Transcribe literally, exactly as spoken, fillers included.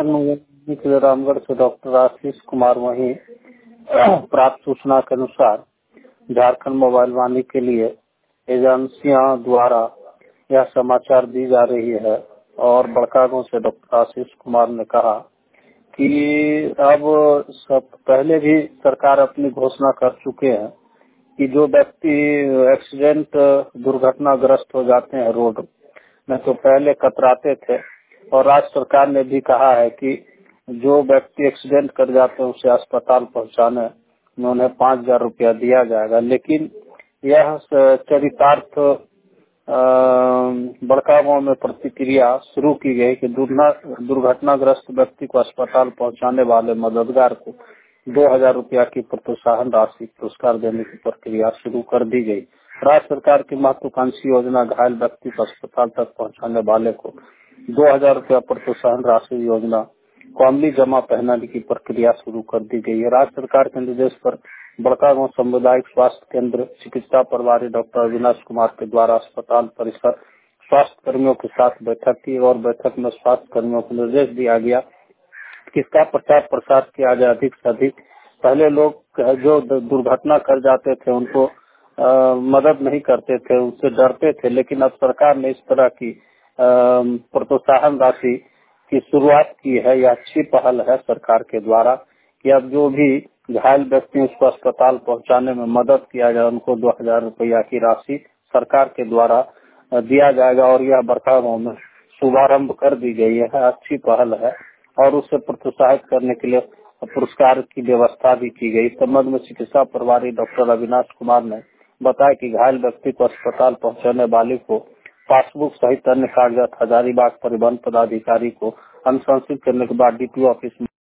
झारखंड में के रामगढ़ से डॉक्टर आशीष कुमार वहीं प्राप्त सूचना के अनुसार झारखंड मोबाइल वाणी के लिए एजेंसियां द्वारा यह समाचार दी जा रही है और बड़कागांव से डॉक्टर आशीष कुमार ने कहा कि अब सब पहले भी सरकार अपनी घोषणा कर चुके हैं कि जो व्यक्ति एक्सीडेंट दुर्घटनाग्रस्त हो जाते हैं रोड में तो पहले कतराते थे और राज्य सरकार ने भी कहा है कि जो व्यक्ति एक्सीडेंट कर जाते हैं उसे अस्पताल पहुंचाने में उन्हें पाँच हजार रुपया दिया जाएगा। लेकिन यह चरितार्थ बड़कागांव में प्रतिक्रिया शुरू की गई कि दुर्घटनाग्रस्त व्यक्ति को अस्पताल पहुंचाने वाले मददगार को दो हजार रुपया की प्रोत्साहन राशि पुरस्कार देने की प्रक्रिया शुरू कर दी गई। राज्य सरकार की महत्वाकांक्षी योजना घायल व्यक्ति को अस्पताल तक पहुंचाने वाले को दो हजार रुपया प्रोत्साहन राशि योजना को अमली जमा पहनाने की प्रक्रिया शुरू कर दी गई है। राज्य सरकार के निर्देश पर बड़कागांव सामुदायिक स्वास्थ्य केंद्र चिकित्सा प्रभारी डॉक्टर अविनाश कुमार के द्वारा अस्पताल परिसर स्वास्थ्य कर्मियों के साथ बैठक की और बैठक में स्वास्थ्य कर्मियों को निर्देश दिया गया कि इसका प्रचार प्रसार किया जाए अधिक से अधिक। पहले लोग जो दुर्घटना कर जाते थे उनको आ, मदद नहीं करते थे, उससे डरते थे, लेकिन अब सरकार ने इस तरह की प्रोत्साहन राशि की शुरुआत की है। यह अच्छी पहल है सरकार के द्वारा कि अब जो भी घायल व्यक्ति उसको अस्पताल पहुंचाने में मदद किया जाए उनको दो हजार रुपया की राशि सरकार के द्वारा दिया जाएगा और यह बड़कागांव में शुभारंभ कर दी गई है। अच्छी पहल है और उसे प्रोत्साहित करने के लिए पुरस्कार की व्यवस्था भी की गई। संबंध में चिकित्सा प्रभारी डॉक्टर अविनाश कुमार ने बताया कि घायल व्यक्ति को अस्पताल पहुंचाने वाले को पासबुक सहित अन्य कागजात हजारीबाग परिवहन पदाधिकारी को अनुशंसित करने के बाद डीपीओ ऑफिस में